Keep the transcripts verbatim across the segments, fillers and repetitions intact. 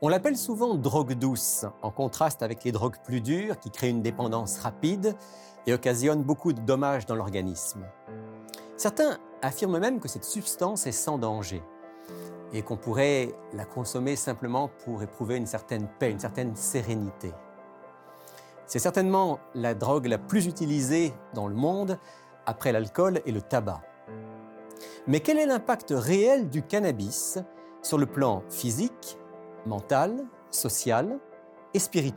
On l'appelle souvent drogue douce, en contraste avec les drogues plus dures qui créent une dépendance rapide et occasionnent beaucoup de dommages dans l'organisme. Certains affirment même que cette substance est sans danger et qu'on pourrait la consommer simplement pour éprouver une certaine paix, une certaine sérénité. C'est certainement la drogue la plus utilisée dans le monde après l'alcool et le tabac. Mais quel est l'impact réel du cannabis sur le plan physique, mental, social et spirituel ?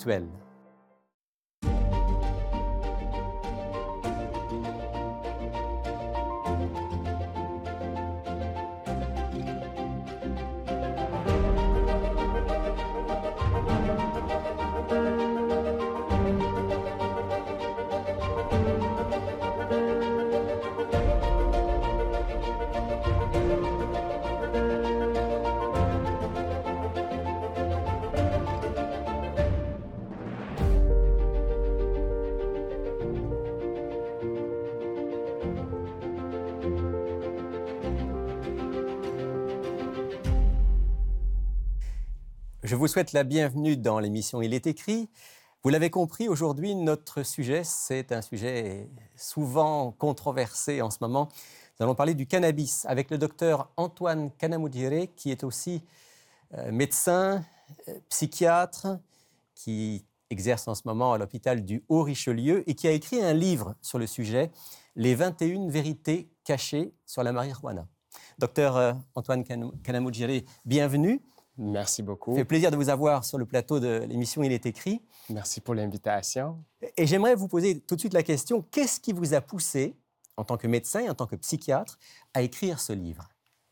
Je vous souhaite la bienvenue dans l'émission Il est écrit. Vous l'avez compris, aujourd'hui, notre sujet, c'est un sujet souvent controversé en ce moment. Nous allons parler du cannabis avec le docteur Antoine Kanamoudiéré, qui est aussi euh, médecin, euh, psychiatre, qui exerce en ce moment à l'hôpital du Haut-Richelieu et qui a écrit un livre sur le sujet, Les vingt et une vérités cachées sur la marijuana. Docteur euh, Antoine Kanamoudiéré, bienvenue. Merci beaucoup. Ça fait plaisir de vous avoir sur le plateau de l'émission Il est écrit. Merci pour l'invitation. Et j'aimerais vous poser tout de suite la question, qu'est-ce qui vous a poussé, en tant que médecin et en tant que psychiatre, à écrire ce livre?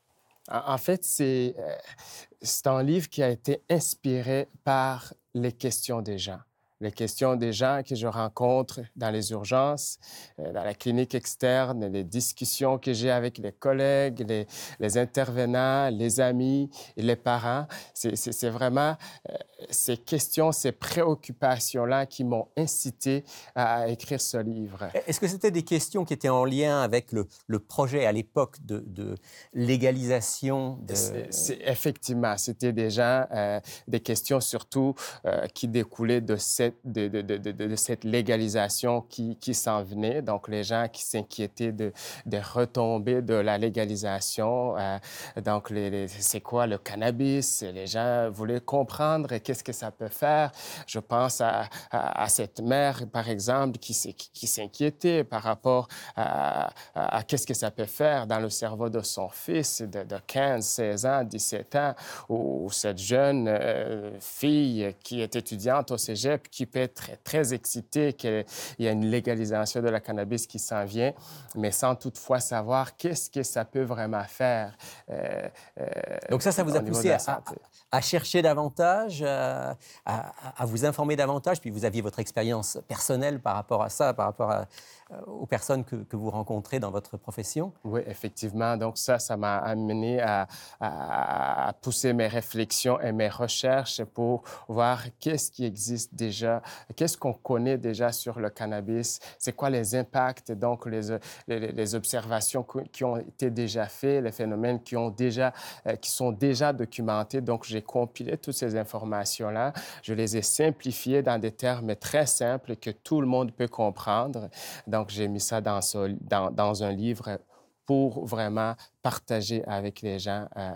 En fait, c'est, euh, c'est un livre qui a été inspiré par les questions des gens. Les questions des gens que je rencontre dans les urgences, euh, dans la clinique externe, les discussions que j'ai avec les collègues, les, les intervenants, les amis, les parents. C'est, c'est, c'est vraiment euh, ces questions, ces préoccupations-là qui m'ont incité à, à écrire ce livre. Est-ce que c'était des questions qui étaient en lien avec le, le projet à l'époque de, de légalisation de... C'est, c'est, effectivement, c'était déjà euh, des questions surtout euh, qui découlaient de cette De, de, de, de, de cette légalisation qui, qui s'en venait. Donc, les gens qui s'inquiétaient de, de retombées de la légalisation. Euh, donc, les, les, c'est quoi le cannabis? Les gens voulaient comprendre qu'est-ce que ça peut faire. Je pense à, à, à cette mère, par exemple, qui, qui, qui s'inquiétait par rapport à, à, à qu'est-ce que ça peut faire dans le cerveau de son fils de, de quinze, seize ans, dix-sept ans, ou, ou cette jeune euh, fille qui est étudiante au cégep, qui peut être très, très excité qu'il y a une légalisation de la cannabis qui s'en vient, mais sans toutefois savoir qu'est-ce que ça peut vraiment faire. Euh, euh, Donc ça, ça vous a poussé à, à, à chercher davantage, à, à, à vous informer davantage, puis vous aviez votre expérience personnelle par rapport à ça, par rapport à, aux personnes que, que vous rencontrez dans votre profession? Oui, effectivement. Donc ça, ça m'a amené à, à, à pousser mes réflexions et mes recherches pour voir qu'est-ce qui existe déjà, qu'est-ce qu'on connaît déjà sur le cannabis, c'est quoi les impacts, donc les, les, les observations qui ont été déjà faites, les phénomènes qui, ont déjà, euh, qui sont déjà documentés. Donc j'ai compilé toutes ces informations-là, je les ai simplifiées dans des termes très simples que tout le monde peut comprendre. Donc, j'ai mis ça dans, ce, dans, dans un livre pour vraiment partager avec les gens euh,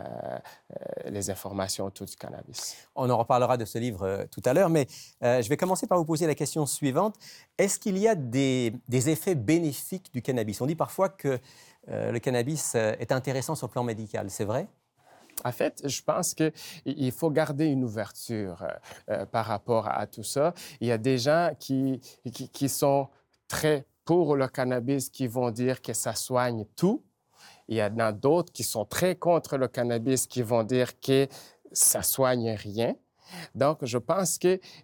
euh, les informations autour du cannabis. On en reparlera de ce livre euh, tout à l'heure, mais euh, je vais commencer par vous poser la question suivante. Est-ce qu'il y a des, des effets bénéfiques du cannabis? On dit parfois que euh, le cannabis est intéressant sur le plan médical, c'est vrai? En fait, je pense qu'il faut garder une ouverture euh, par rapport à, à tout ça. Il y a des gens qui, qui, qui sont très pour le cannabis, qui vont dire que ça soigne tout. Il y en a d'autres qui sont très contre le cannabis, qui vont dire que ça soigne rien. Donc, je pense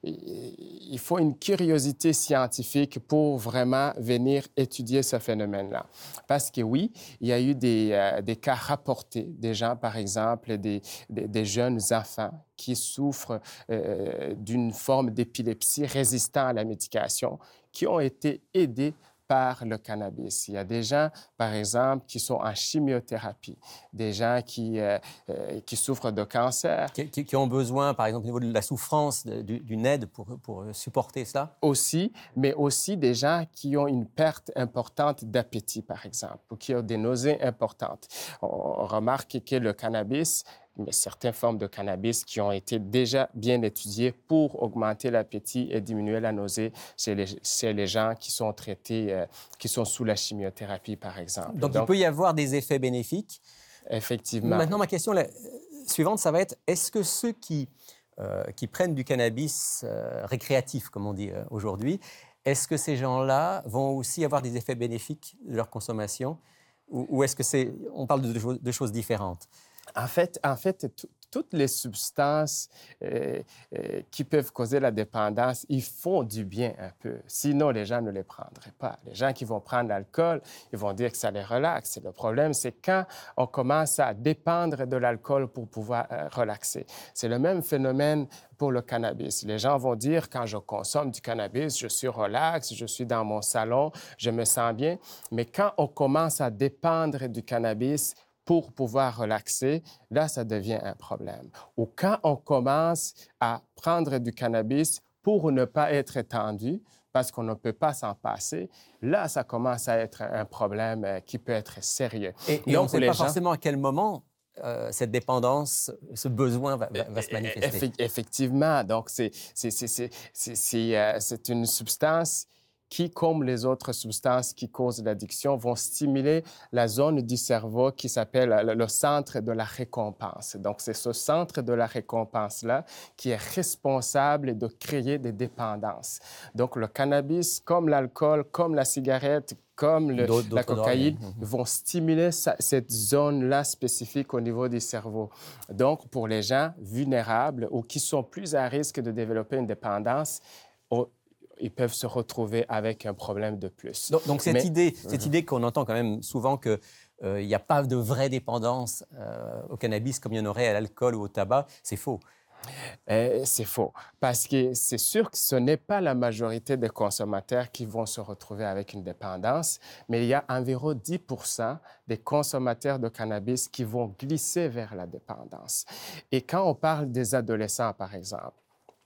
qu'il faut une curiosité scientifique pour vraiment venir étudier ce phénomène-là. Parce que oui, il y a eu des, euh, des cas rapportés, des gens, par exemple, des, des, des jeunes enfants qui souffrent euh, d'une forme d'épilepsie résistant à la médication, qui ont été aidés par le cannabis. Il y a des gens, par exemple, qui sont en chimiothérapie, des gens qui, euh, euh, qui souffrent de cancer. Qui, qui, qui ont besoin, par exemple, au niveau de la souffrance, d'une aide pour, pour supporter cela? Aussi, mais aussi des gens qui ont une perte importante d'appétit, par exemple, ou qui ont des nausées importantes. On remarque que le cannabis, mais certaines formes de cannabis qui ont été déjà bien étudiées pour augmenter l'appétit et diminuer la nausée chez les, chez les gens qui sont traités, euh, qui sont sous la chimiothérapie, par exemple. Donc, Donc, il peut y avoir des effets bénéfiques. Effectivement. Maintenant, ma question la, suivante, ça va être, est-ce que ceux qui, euh, qui prennent du cannabis euh, récréatif, comme on dit euh, aujourd'hui, est-ce que ces gens-là vont aussi avoir des effets bénéfiques de leur consommation ou, ou est-ce que c'est, on parle de, de, de choses différentes? En fait, en fait toutes les substances euh, euh, qui peuvent causer la dépendance, ils font du bien un peu. Sinon, les gens ne les prendraient pas. Les gens qui vont prendre l'alcool, ils vont dire que ça les relaxe. Le problème, c'est quand on commence à dépendre de l'alcool pour pouvoir euh, relaxer. C'est le même phénomène pour le cannabis. Les gens vont dire, quand je consomme du cannabis, je suis relax, je suis dans mon salon, je me sens bien. Mais quand on commence à dépendre du cannabis, pour pouvoir relaxer, là, ça devient un problème. Ou quand on commence à prendre du cannabis pour ne pas être tendu, parce qu'on ne peut pas s'en passer, là, ça commence à être un problème qui peut être sérieux. Et, et Donc, on ne sait pas gens... forcément à quel moment euh, cette dépendance, ce besoin va, va, va se manifester. Effectivement. Donc, c'est, c'est, c'est, c'est, c'est, c'est, euh, c'est une substance qui, comme les autres substances qui causent l'addiction, vont stimuler la zone du cerveau qui s'appelle le centre de la récompense. Donc, c'est ce centre de la récompense-là qui est responsable de créer des dépendances. Donc, le cannabis, comme l'alcool, comme la cigarette, comme le, la cocaïne, mmh. vont stimuler sa, cette zone-là spécifique au niveau du cerveau. Donc, pour les gens vulnérables ou qui sont plus à risque de développer une dépendance, on, ils peuvent se retrouver avec un problème de plus. Donc, donc cette, Mais, idée, cette uh-huh. idée qu'on entend quand même souvent qu'il n'y euh, a pas de vraie dépendance euh, au cannabis comme il y en aurait à l'alcool ou au tabac, c'est faux. Euh, c'est faux, parce que c'est sûr que ce n'est pas la majorité des consommateurs qui vont se retrouver avec une dépendance, mais il y a environ dix pour cent des consommateurs de cannabis qui vont glisser vers la dépendance. Et quand on parle des adolescents, par exemple,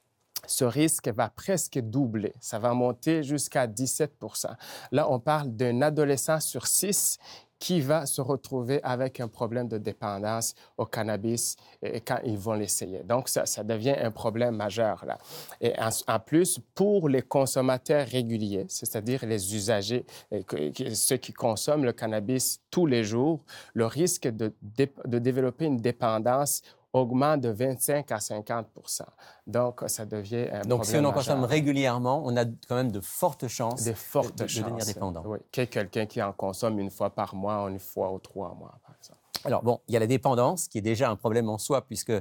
ce risque va presque doubler. Ça va monter jusqu'à dix-sept pour cent. Là, on parle d'un adolescent sur six qui va se retrouver avec un problème de dépendance au cannabis quand ils vont l'essayer. Donc, ça, ça devient un problème majeur, là. Et en, en plus, pour les consommateurs réguliers, c'est-à-dire les usagers, ceux qui consomment le cannabis tous les jours, le risque de, de développer une dépendance augmente de vingt-cinq à cinquante pour cent. Donc, ça devient un Donc, problème si on en majeur. consomme régulièrement, on a quand même de fortes chances de, fortes de, de chances, devenir dépendant. Oui, quelqu'un qui en consomme une fois par mois, ou une fois ou trois mois, par exemple. Alors, bon, il y a la dépendance, qui est déjà un problème en soi, puisqu'on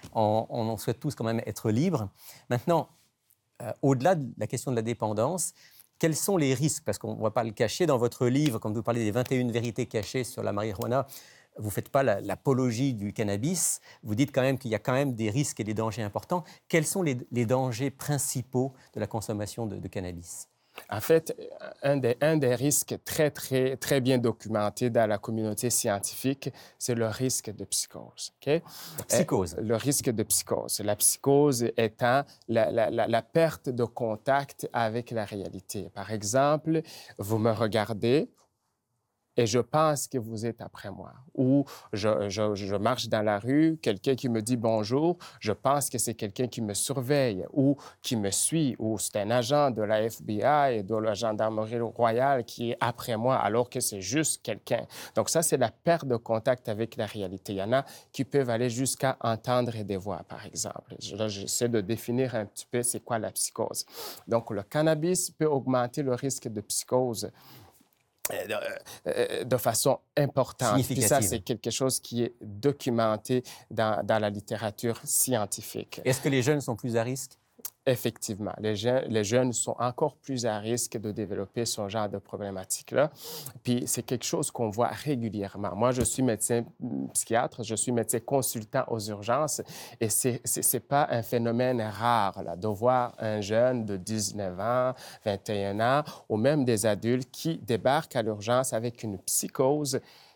on souhaite tous quand même être libres. Maintenant, euh, au-delà de la question de la dépendance, quels sont les risques? Parce qu'on ne va pas le cacher. Dans votre livre, quand vous parlez des vingt et une vérités cachées sur la marijuana, vous ne faites pas la, l'apologie du cannabis, vous dites quand même qu'il y a quand même des risques et des dangers importants. Quels sont les, les dangers principaux de la consommation de, de cannabis? En fait, un des, un des risques très, très, très bien documentés dans la communauté scientifique, c'est le risque de psychose. Okay? La psychose. Euh, le risque de psychose. La psychose étant la, la, la, la perte de contact avec la réalité. Par exemple, vous me regardez, et je pense que vous êtes après moi. Ou je, je, je marche dans la rue, quelqu'un qui me dit bonjour, je pense que c'est quelqu'un qui me surveille ou qui me suit, ou c'est un agent de la F B I et de la gendarmerie royale qui est après moi, alors que c'est juste quelqu'un. Donc ça, c'est la perte de contact avec la réalité. Il y en a qui peuvent aller jusqu'à entendre des voix, par exemple. Là, j'essaie de définir un petit peu c'est quoi la psychose. Donc le cannabis peut augmenter le risque de psychose de façon importante. Puis ça, c'est quelque chose qui est documenté dans, dans la littérature scientifique. Est-ce que les jeunes sont plus à risque? Effectivement, les jeunes, les jeunes sont encore plus à risque de développer ce genre de problématique-là. Puis c'est quelque chose qu'on voit régulièrement. Moi, je suis médecin psychiatre, je suis médecin consultant aux urgences et c'est c'est pas un phénomène rare là, de voir un jeune de dix-neuf ans, vingt et un ans ou même des adultes qui débarquent à l'urgence avec une psychose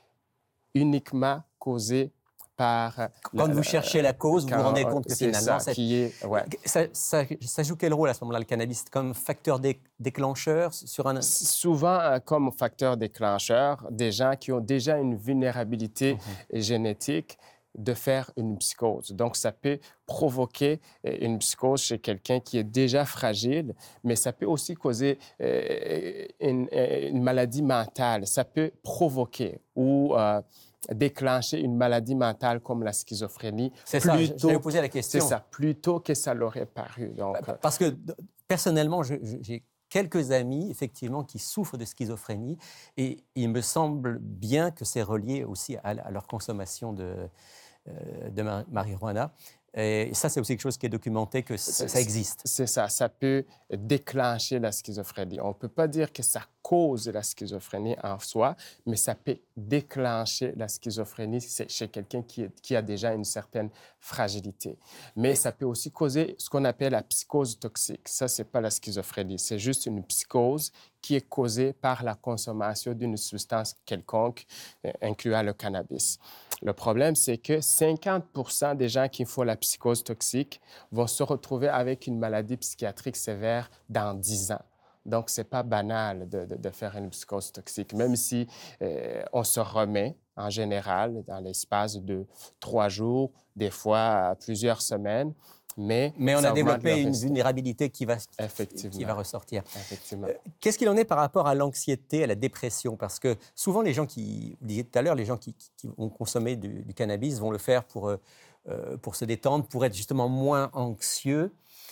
uniquement causée par... Quand la, vous cherchez la cause, vous vous rendez compte que finalement, ça, qui est, ouais. ça, ça, ça joue quel rôle à ce moment-là, le cannabis, comme facteur dé déclencheur sur un... Souvent euh, comme facteur déclencheur, des gens qui ont déjà une vulnérabilité mm-hmm. génétique de faire une psychose. Donc, ça peut provoquer une psychose chez quelqu'un qui est déjà fragile, mais ça peut aussi causer euh, une, une maladie mentale. Ça peut provoquer ou... Euh, déclencher une maladie mentale comme la schizophrénie. C'est ça, je vais vous poser la question. C'est ça, plutôt que ça l'aurait paru. Donc, parce que, personnellement, j'ai quelques amis, effectivement, qui souffrent de schizophrénie et il me semble bien que c'est relié aussi à, à leur consommation de, euh, de marijuana. Et ça, c'est aussi quelque chose qui est documenté, que ça, ça existe. C'est ça, ça peut déclencher la schizophrénie. On ne peut pas dire que ça cause la schizophrénie en soi, mais ça peut déclencher la schizophrénie chez quelqu'un qui, qui a déjà une certaine fragilité. Mais ça peut aussi causer ce qu'on appelle la psychose toxique. Ça, ce n'est pas la schizophrénie, c'est juste une psychose qui est causée par la consommation d'une substance quelconque, euh, incluant le cannabis. Le problème, c'est que cinquante pour cent des gens qui font la psychose toxique vont se retrouver avec une maladie psychiatrique sévère dans dix ans. Donc, ce n'est pas banal de, de, de faire une psychose toxique, même si euh, on se remet en général dans l'espace de trois jours, des fois plusieurs semaines. Mais, Mais on a développé une vulnérabilité qui va, qui va ressortir. Effectivement. Euh, Qu'est-ce qu'il en est par rapport à l'anxiété, à la dépression? Parce que souvent, les gens qui, vous disiez tout à l'heure, les gens qui, qui, qui vont consommer du, du cannabis vont le faire pour, euh, pour se détendre, pour être justement moins anxieux.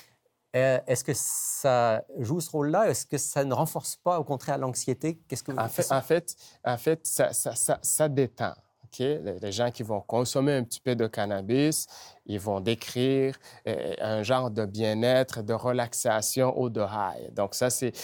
Euh, Est-ce que ça joue ce rôle-là? Est-ce que ça ne renforce pas, au contraire, l'anxiété? Qu'est-ce que vous... En fait, en fait, en fait ça, ça, ça, ça détend. Okay? Les gens qui vont consommer un petit peu de cannabis, ils vont décrire euh, un genre de bien-être, de relaxation ou de high. Donc ça, c'est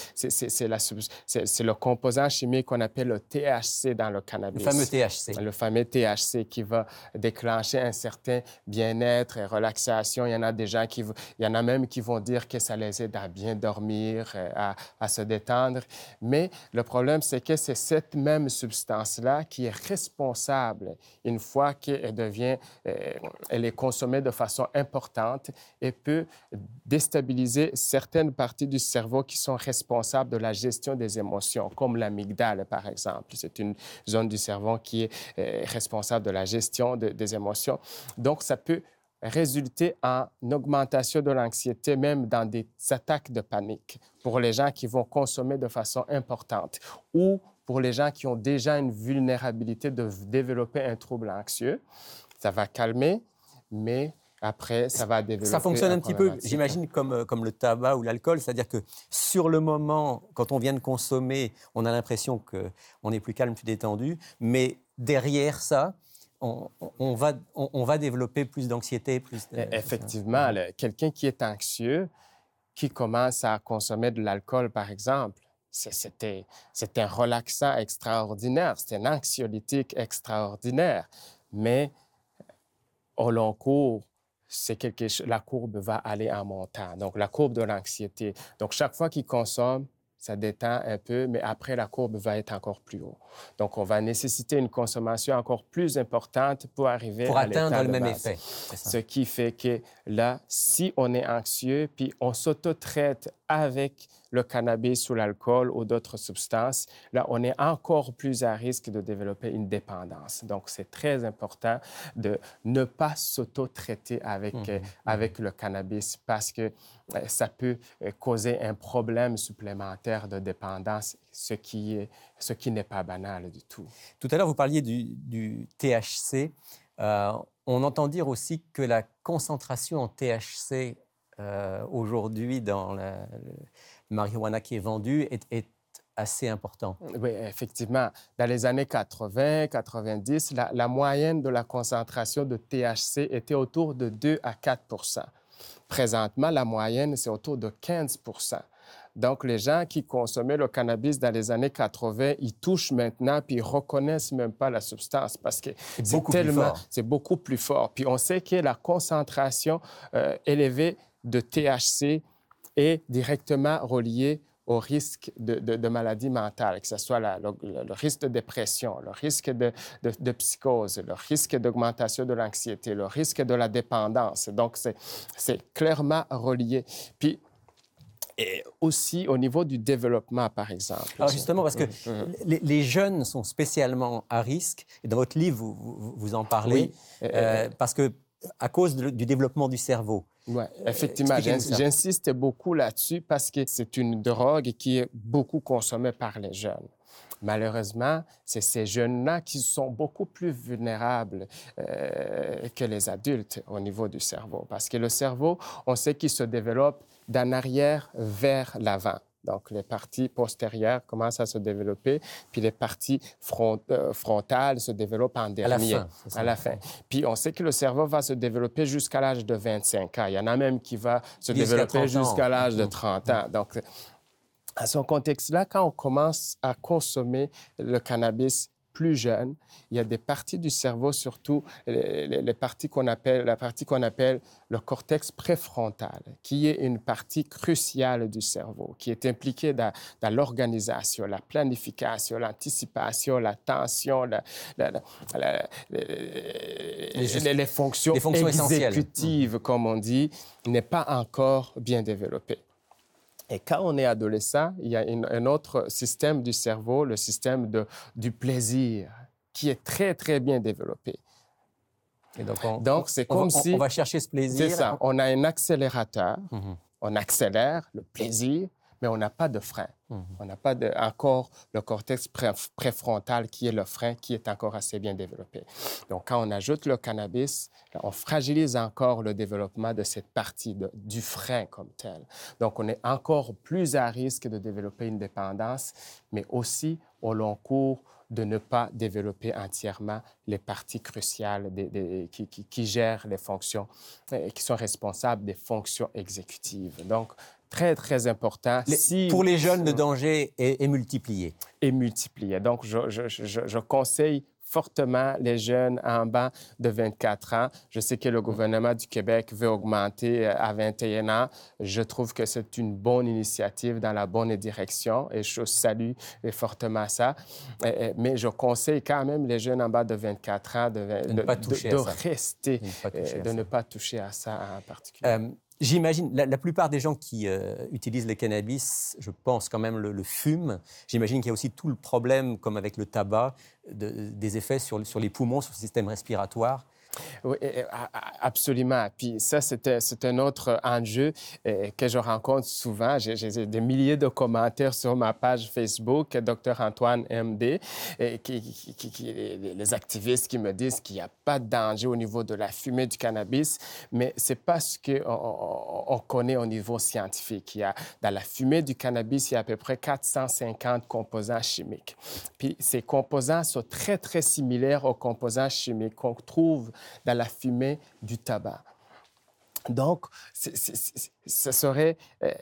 le composant chimique qu'on appelle le T H C dans le cannabis. Le fameux T H C. Le fameux T H C qui va déclencher un certain bien-être et relaxation. Il y en a des gens qui... Il y en a même qui vont dire que ça les aide à bien dormir, à, à se détendre. Mais le problème, c'est que c'est cette même substance-là qui est responsable une fois qu'elle devient... Euh, elle est consommée de façon importante et peut déstabiliser certaines parties du cerveau qui sont responsables de la gestion des émotions, comme l'amygdale, par exemple. C'est une zone du cerveau qui est euh, responsable de la gestion de, des émotions. Donc, ça peut résulter en augmentation de l'anxiété, même dans des attaques de panique pour les gens qui vont consommer de façon importante ou pour les gens qui ont déjà une vulnérabilité de développer un trouble anxieux. Ça va calmer, mais après, ça va développer... Ça fonctionne un petit peu, j'imagine, comme, comme le tabac ou l'alcool, c'est-à-dire que sur le moment, quand on vient de consommer, on a l'impression qu'on est plus calme, plus détendu, mais derrière ça, on, on, va, on, on va développer plus d'anxiété, plus... De... Effectivement, quelqu'un qui est anxieux, qui commence à consommer de l'alcool, par exemple, c'était un relaxant extraordinaire, c'était un anxiolytique extraordinaire, mais au long cours, c'est quelque chose, la courbe va aller en montant. Donc, la courbe de l'anxiété. Donc, chaque fois qu'il consomme, ça détend un peu, mais après, la courbe va être encore plus haut. Donc, on va nécessiter une consommation encore plus importante pour arriver pour à atteindre le même base. effet. Ce qui fait que là, si on est anxieux, puis on s'auto-traite avec le cannabis ou l'alcool ou d'autres substances, là, on est encore plus à risque de développer une dépendance. Donc, c'est très important de ne pas s'auto-traiter avec, mmh. euh, avec le cannabis parce que euh, ça peut euh, causer un problème supplémentaire de dépendance, ce qui est, ce qui n'est pas banal du tout. Tout à l'heure, vous parliez du, du T H C. Euh, on entend dire aussi que la concentration en T H C euh, aujourd'hui dans la, le marijuana qui est vendu est, est assez important. Oui, effectivement. Dans les années quatre-vingt, quatre-vingt-dix, la, la moyenne de la concentration de T H C était autour de deux à quatre pour cent. Présentement, la moyenne, c'est autour de quinze pour cent. Donc, les gens qui consommaient le cannabis dans les années quatre-vingt, ils touchent maintenant, puis ils reconnaissent même pas la substance parce que C'est c'est beaucoup plus tellement, fort. c'est beaucoup plus fort. Puis on sait que la concentration euh, élevée de T H C est directement reliée au risque de, de, de maladies mentales, que ce soit la, le, le risque de dépression, le risque de, de, de psychose, le risque d'augmentation de l'anxiété, le risque de la dépendance. Donc, c'est, c'est clairement relié. Puis, et aussi au niveau du développement, par exemple. Alors justement, parce que Mhm. les, les jeunes sont spécialement à risque, et dans votre livre, vous, vous, vous en parlez, Oui. euh, parce que à cause de- du développement du cerveau. Oui, effectivement. expliquez-nous ça. J'insiste beaucoup là-dessus parce que c'est une drogue qui est beaucoup consommée par les jeunes. Malheureusement, c'est ces jeunes-là qui sont beaucoup plus vulnérables euh, que les adultes au niveau du cerveau. Parce que le cerveau, on sait qu'il se développe d'en arrière vers l'avant. Donc, les parties postérieures commencent à se développer, puis les parties front, euh, frontales se développent en dernier. À la fin, c'est ça. À la fin. Puis, on sait que le cerveau va se développer jusqu'à l'âge de vingt-cinq ans. Il y en a même qui va se Jusqu'à développer trente ans. jusqu'à l'âge de Mhm. trente ans. Donc, à ce contexte-là, quand on commence à consommer le cannabis plus jeune, il y a des parties du cerveau, surtout les, les- les parties qu'on appelle, la partie qu'on appelle le cortex préfrontal, qui est une partie cruciale du cerveau, qui est impliquée dans, dans l'organisation, la planification, l'anticipation, l'attention, la, la, la, la, les, Les, les- les fonctions, les fonctions essentielles. exécutives, comme on dit, n'est pas encore bien développée. Et quand on est adolescent, il y a une- un autre système du cerveau, le système de, du plaisir, qui est très, très bien développé. Et donc, on, Donc, c'est on comme va, on- si... on va chercher ce plaisir. C'est ça. On a un accélérateur, Mhm. on accélère le plaisir, mais on n'a pas de frein. Mhm. On n'a pas de, encore le cortex pré- préfrontal qui est le frein, qui est encore assez bien développé. Donc, quand on ajoute le cannabis, là, on fragilise encore le développement de cette partie de- du frein comme tel. Donc, on est encore plus à risque de développer une dépendance, mais aussi au long cours de ne pas développer entièrement les parties cruciales des- des- qui, qui- qui gèrent les fonctions, euh, qui sont responsables des fonctions exécutives. Donc, très, très important. Les- Si- pour les jeunes, le danger est, est multiplié. Et multiplié. Donc, je, je, je, je conseille fortement les jeunes en bas de vingt-quatre ans. Je sais que le gouvernement du Québec veut augmenter à vingt et un ans. Je trouve que c'est une bonne initiative dans la bonne direction et je salue fortement ça. Mais je conseille quand même les jeunes en bas de vingt-quatre ans de, De ne pas toucher de, à de ça. rester, De ne pas toucher à de ça. ne pas toucher à ça en particulier. Euh, J'imagine, la, la plupart des gens qui euh, utilisent le cannabis, je pense quand même le, le fument. J'imagine qu'il y a aussi tout le problème, comme avec le tabac, de- des effets sur, sur les poumons, sur le système respiratoire. Oui, absolument. Puis ça, c'est c'est un autre enjeu euh, que je rencontre souvent. J'ai j'ai des milliers de commentaires sur ma page Facebook, Dr Antoine M D, et qui, qui, qui, qui, les activistes qui me disent qu'il n'y a pas de danger au niveau de la fumée du cannabis, mais c'est pas ce qu'on on, on connaît au niveau scientifique. Il y a, dans la fumée du cannabis, il y a à peu près quatre cent cinquante composants chimiques. Puis ces composants sont très, très similaires aux composants chimiques qu'on trouve dans la fumée du tabac. Donc, c'est, c'est, c'est, ce serait euh,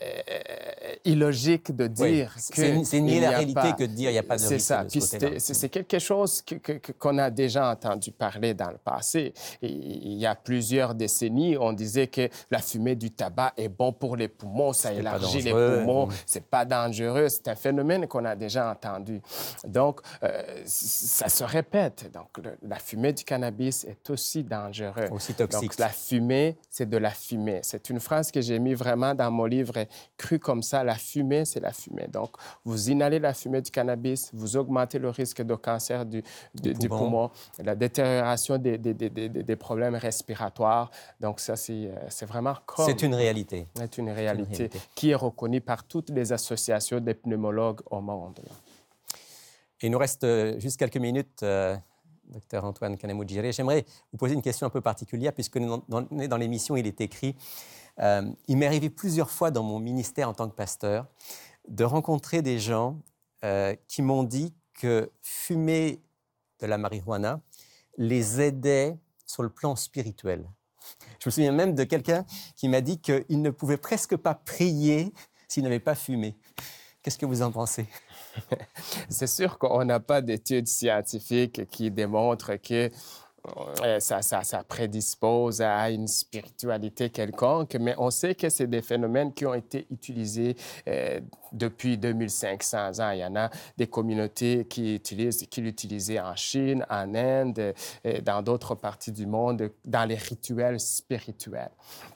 illogique de dire oui, que... C'est nier la réalité pas... que de dire qu'il n'y a pas de C'est risque ça. de ce Puis côté-là. c'est, c'est quelque chose que, que, qu'on a déjà entendu parler dans le passé. Et il y a plusieurs décennies, on disait que la fumée du tabac est bon pour les poumons, ça C'était pas élargit les dangereux. poumons, Mmh. c'est pas dangereux. C'est un phénomène qu'on a déjà entendu. Donc, euh, ça se répète. Donc, le, la fumée du cannabis est aussi dangereuse. Aussi toxique. Donc, la fumée, c'est de la fumée. C'est une phrase que j'ai mis vraiment dans mon livre, cru comme ça, la fumée, c'est la fumée. Donc, vous inhalez la fumée du cannabis, vous augmentez le risque de cancer du, du, du poumon, la détérioration des, des, des, des, des problèmes respiratoires. Donc, ça, c'est, c'est vraiment comme... C'est une réalité. C'est une réalité, une réalité qui est reconnue par toutes les associations de pneumologues au monde. Et il nous reste juste quelques minutes, euh, docteur Antoine Kanamou-Djiré. J'aimerais vous poser une question un peu particulière, puisque nous, dans, dans l'émission, il est écrit euh, il m'est arrivé plusieurs fois dans mon ministère en tant que pasteur de rencontrer des gens euh, qui m'ont dit que fumer de la marijuana les aidait sur le plan spirituel. Je me souviens même de quelqu'un qui m'a dit qu'il ne pouvait presque pas prier s'il n'avait pas fumé. Qu'est-ce que vous en pensez? C'est sûr qu'on n'a pas d'études scientifiques qui démontrent que euh, ça, ça, ça prédispose à une spiritualité quelconque, mais on sait que c'est des phénomènes qui ont été utilisés euh, depuis deux mille cinq cents ans. Il y en a des communautés qui utilisent, qui l'utilisaient en Chine, en Inde, et dans d'autres parties du monde, dans les rituels spirituels.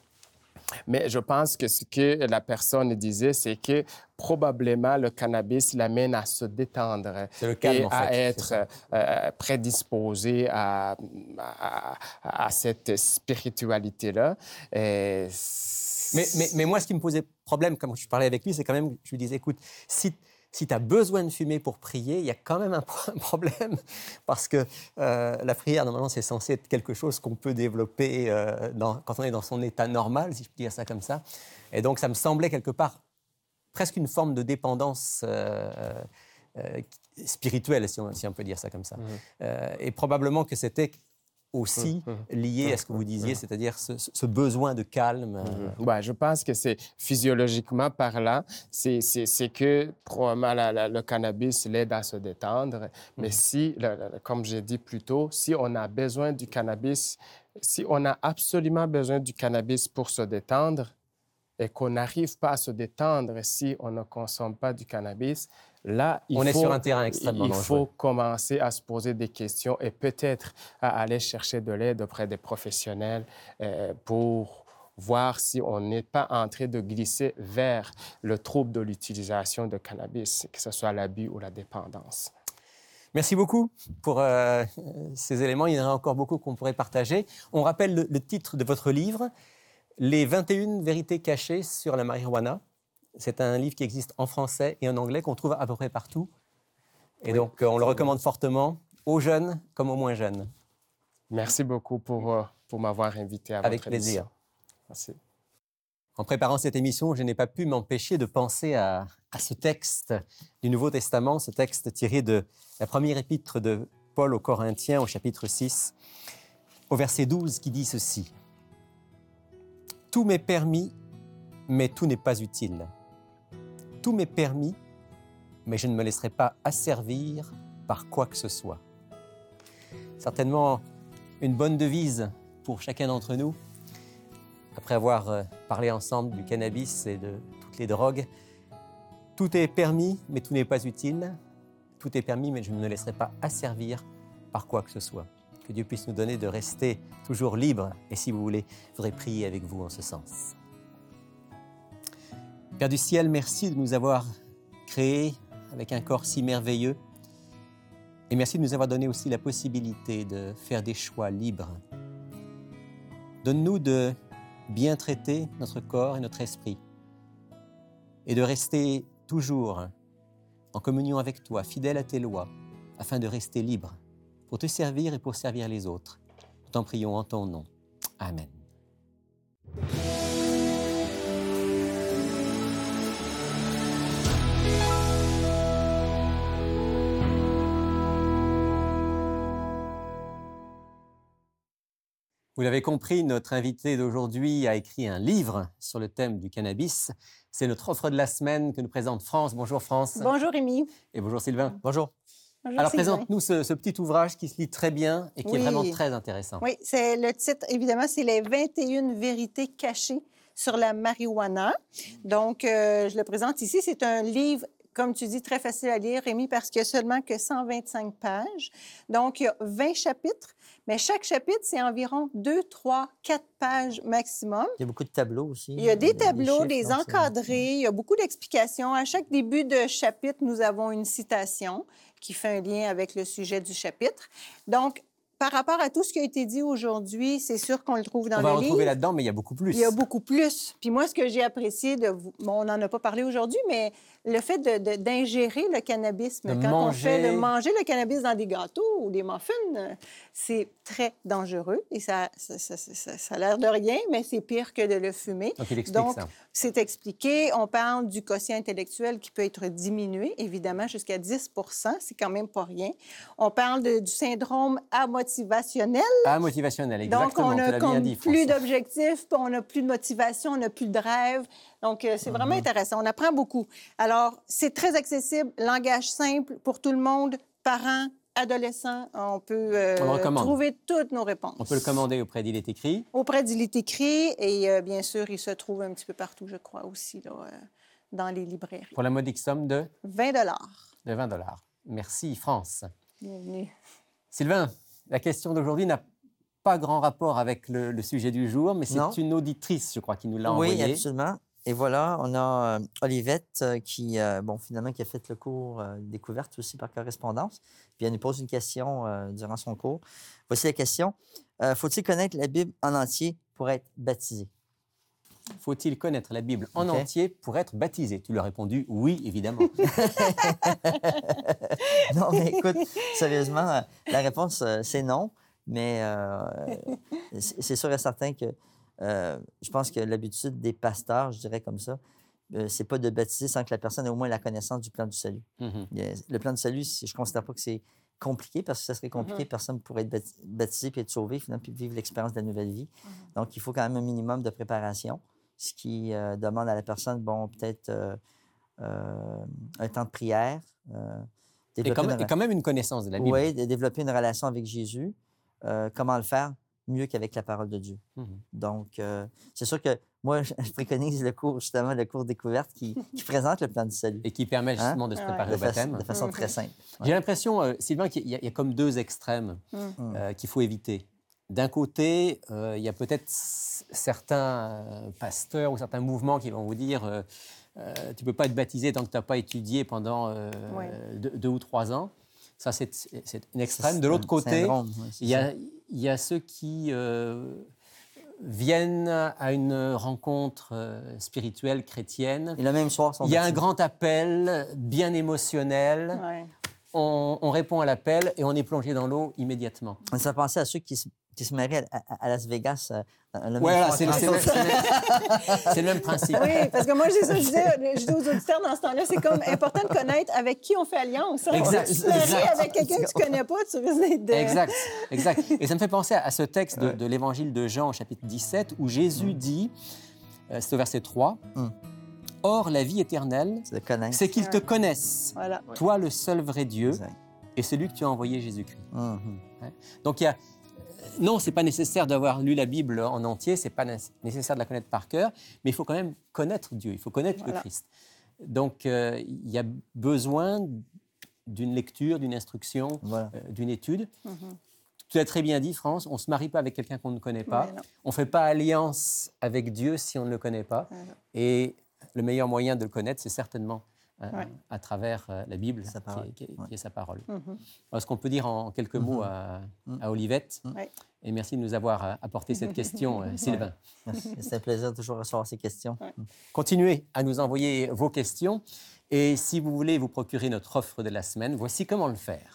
Mais je pense que ce que la personne disait, c'est que probablement le cannabis l'amène à se détendre le calme, et en fait, à être euh, prédisposé à, à, à cette spiritualité-là. Et... Mais, mais, mais moi, ce qui me posait problème, quand je parlais avec lui, c'est quand même, je lui disais, écoute, si... Si tu as besoin de fumer pour prier, il y a quand même un problème parce que euh, la prière, normalement, c'est censé être quelque chose qu'on peut développer euh, dans, quand on est dans son état normal, si je peux dire ça comme ça. Et donc, ça me semblait quelque part presque une forme de dépendance euh, euh, spirituelle, si on, si on peut dire ça comme ça. Mmh. Euh, et probablement que c'était aussi mmh. lié à ce que vous disiez, mmh. c'est-à-dire ce, ce besoin de calme. Mmh. Ouais, je pense que c'est physiologiquement parlant, c'est que probablement la, la, le cannabis l'aide à se détendre. Mais mmh. si, le, le, comme j'ai dit plus tôt, si on a besoin du cannabis, si on a absolument besoin du cannabis pour se détendre et qu'on n'arrive pas à se détendre si on ne consomme pas du cannabis, là, il, on faut, est sur un terrain extrêmement il faut dangereux. commencer à se poser des questions et peut-être à aller chercher de l'aide auprès des professionnels euh, pour voir si on n'est pas en train de glisser vers le trouble de l'utilisation de cannabis, que ce soit l'abus ou la dépendance. Merci beaucoup pour euh, ces éléments. Il y en a encore beaucoup qu'on pourrait partager. On rappelle le, le titre de votre livre, « Les vingt et une vérités cachées sur la marijuana ». C'est un livre qui existe en français et en anglais, qu'on trouve à peu près partout. Et oui, donc, on le recommande fortement, aux jeunes comme aux moins jeunes. Merci beaucoup pour, pour m'avoir invité à votre Avec plaisir. émission. Merci. En préparant cette émission, je n'ai pas pu m'empêcher de penser à, à ce texte du Nouveau Testament, ce texte tiré de la première épître de Paul aux Corinthiens, au chapitre six, au verset douze, qui dit ceci. « Tout m'est permis, mais tout n'est pas utile. Tout m'est permis, mais je ne me laisserai pas asservir par quoi que ce soit. » Certainement une bonne devise pour chacun d'entre nous. Après avoir parlé ensemble du cannabis et de toutes les drogues, tout est permis, mais tout n'est pas utile. Tout est permis, mais je ne me laisserai pas asservir par quoi que ce soit. Que Dieu puisse nous donner de rester toujours libres. Et si vous voulez, je voudrais prier avec vous en ce sens. Père du ciel, merci de nous avoir créés avec un corps si merveilleux. Et merci de nous avoir donné aussi la possibilité de faire des choix libres. Donne-nous de bien traiter notre corps et notre esprit et de rester toujours en communion avec toi, fidèle à tes lois, afin de rester libre pour te servir et pour servir les autres. Nous t'en prions en ton nom. Amen. Vous l'avez compris, notre invité d'aujourd'hui a écrit un livre sur le thème du cannabis. C'est notre offre de la semaine que nous présente France. Bonjour France. Bonjour Rémi. Et bonjour Sylvain. Bonjour. Bonjour, alors, présente-nous ce, ce petit ouvrage qui se lit très bien et qui oui. est vraiment très intéressant. Oui, c'est le titre, évidemment, c'est les vingt et une vérités cachées sur la marijuana. Donc, euh, je le présente ici. C'est un livre, comme tu dis, très facile à lire, Rémi, parce qu'il n'y a seulement que cent vingt-cinq pages. Donc, il y a vingt chapitres, mais chaque chapitre, c'est environ deux, trois, quatre pages maximum. Il y a beaucoup de tableaux aussi. Il y a des tableaux, des, chiffres, des encadrés, il y a beaucoup d'explications. À chaque début de chapitre, nous avons une citation qui fait un lien avec le sujet du chapitre. Donc, par rapport à tout ce qui a été dit aujourd'hui, c'est sûr qu'on le trouve dans le livre. On va le retrouver là-dedans, mais il y a beaucoup plus. Il y a beaucoup plus. Puis moi, ce que j'ai apprécié de vous... Bon, on n'en a pas parlé aujourd'hui, mais le fait d'ingérer le cannabis, de quand manger... on fait de manger le cannabis dans des gâteaux ou des muffins, c'est très dangereux. Et ça, ça, ça, ça, ça a l'air de rien, mais c'est pire que de le fumer. Donc, il explique Donc, ça. c'est expliqué. On parle du quotient intellectuel qui peut être diminué, évidemment, jusqu'à dix pour cent. C'est quand même pas rien. On parle de, du syndrome à moitié motivationnel. Ah, motivationnel, exactement. Donc, on tu a l'as bien comme dit, plus François. d'objectifs, puis on n'a plus de motivation, on n'a plus de rêve. Donc, euh, c'est Mm-hmm. vraiment intéressant. On apprend beaucoup. Alors, c'est très accessible, langage simple pour tout le monde, parents, adolescents. On peut euh, On le recommande. trouver toutes nos réponses. On peut le commander auprès d'Il est écrit. Auprès d'Il est écrit. Et euh, bien sûr, il se trouve un petit peu partout, je crois, aussi, là, euh, dans les librairies. Pour la modique somme de, vingt dollars. de vingt dollars. Merci, France. Bienvenue. Sylvain, la question d'aujourd'hui n'a pas grand rapport avec le, le sujet du jour, mais Non. c'est une auditrice, je crois, qui nous l'a Oui, envoyé. absolument. Et voilà, on a euh, Olivette euh, qui, euh, bon, finalement, qui a fait le cours euh, découverte aussi par correspondance. Puis elle nous pose une question euh, durant son cours. Voici la question. Euh, faut-il connaître la Bible en entier pour être baptisé? Faut-il connaître la Bible en OK. entier pour être baptisé? Tu lui as répondu oui, évidemment. Non, mais écoute, sérieusement, euh, la réponse, euh, c'est non. Mais euh, c'est c'est sûr et certain que euh, je pense que l'habitude des pasteurs, je dirais comme ça, euh, c'est pas de baptiser sans que la personne ait au moins la connaissance du plan du salut. Mhm. Il y a- Le plan du salut, c'est- je ne considère pas que c'est compliqué parce que ça serait compliqué, Mhm. personne ne pourrait être bapti- baptisé puis être sauvé, finalement, puis vivre l'expérience de la nouvelle vie. Mhm. Donc, il faut quand même un minimum de préparation, ce qui euh, demande à la personne, bon, peut-être euh, euh, un temps de prière. euh, Et développer quand, une même, et re- quand même une connaissance de la Bible. Oui, de développer une relation avec Jésus. Euh, comment le faire? Mieux qu'avec la parole de Dieu. Mhm. Donc, euh, c'est sûr que moi, je je préconise le cours, justement, le cours découverte qui, qui présente le plan du salut. Et qui permet Hein? justement de se Ouais. préparer De, au fa- baptême. de façon Mhm. très simple. Ouais. J'ai l'impression, euh, Sylvain, qu'il y, a- il y a comme deux extrêmes Mm. Mm. euh, qu'il faut éviter. D'un côté, euh, il y a peut-être s- certains euh, pasteurs ou certains mouvements qui vont vous dire euh, euh, tu ne peux pas être baptisé tant que tu n'as pas étudié pendant euh, Ouais. deux, deux ou trois ans. Ça, c'est c'est une extrême. De C'est l'autre un côté, syndrome, ouais, c'est il y, ça. a, il y a ceux qui euh, viennent à une rencontre euh, spirituelle chrétienne. Et le même soir, sont Il y a un baptisés. grand appel, bien émotionnel. Ouais. On, on répond à l'appel et on est plongé dans l'eau immédiatement. Ça fait penser à ceux qui se, qui se marient à, à- à Las Vegas. euh, le même Ouais, voilà, soir c'est le, que- c'est le- c'est le- c'est le même principe. Oui, parce que moi, c'est ça, je disais, je dis aux auditeurs dans ce temps-là, c'est comme important de connaître avec qui on fait alliance. hein. Exact, Si tu te maries exact. avec quelqu'un que tu ne connais pas, tu risques d'être de... Exact, exact. Et ça me fait penser à ce texte de, de l'Évangile de Jean, au chapitre dix-sept, où Jésus dit, euh, c'est au verset trois, Mm. « Or, la vie éternelle, C'est de connaître. c'est qu'ils te connaissent, Voilà. toi le seul vrai Dieu, Exact. et celui que tu as envoyé Jésus-Christ. Mhm. » Donc, il y a... Non, ce n'est pas nécessaire d'avoir lu la Bible en entier, ce n'est pas né- nécessaire de la connaître par cœur, mais il faut quand même connaître Dieu, il faut connaître Voilà. le Christ. Donc, euh, il y a besoin d'une lecture, d'une instruction, Voilà. euh, d'une étude. Mhm. Tu as très bien dit, France, on ne se marie pas avec quelqu'un qu'on ne connaît pas. Mais non. On ne fait pas alliance avec Dieu si on ne le connaît pas. Voilà. Et le meilleur moyen de le connaître, c'est certainement euh, Ouais. à travers euh, la Bible, Sa qui parole. est, qui est- Ouais. qui est sa parole. Mhm. Est-ce qu'on peut dire en quelques mots à, à Olivette? Ouais. Et merci de nous avoir euh, apporté cette question, euh, Sylvain. Merci. C'est un plaisir de toujours recevoir ces questions. Ouais. Continuez à nous envoyer vos questions. Et si vous voulez vous procurer notre offre de la semaine, voici comment le faire.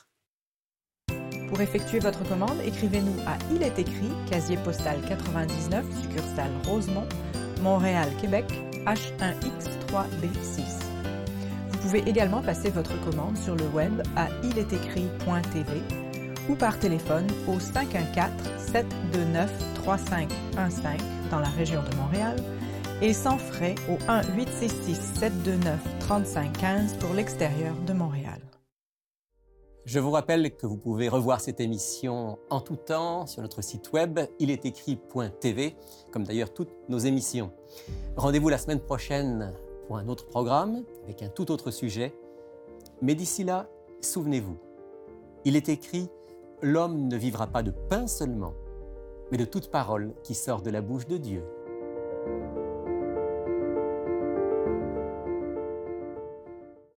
Pour effectuer votre commande, écrivez-nous à Il est écrit, casier postal quatre-vingt-dix-neuf, succursale Rosemont, Montréal, Québec, H un X trois B six. Vous pouvez également passer votre commande sur le web à il est écrit point t v ou par téléphone au cinq un quatre, sept deux neuf, trois cinq un cinq dans la région de Montréal et sans frais au un huit six six, sept deux neuf, trente-cinq quinze pour l'extérieur de Montréal. Je vous rappelle que vous pouvez revoir cette émission en tout temps sur notre site web il est écrit point t v, comme d'ailleurs toutes nos émissions. Rendez-vous la semaine prochaine pour un autre programme avec un tout autre sujet. Mais d'ici là, souvenez-vous, il est écrit « L'homme ne vivra pas de pain seulement, mais de toute parole qui sort de la bouche de Dieu. »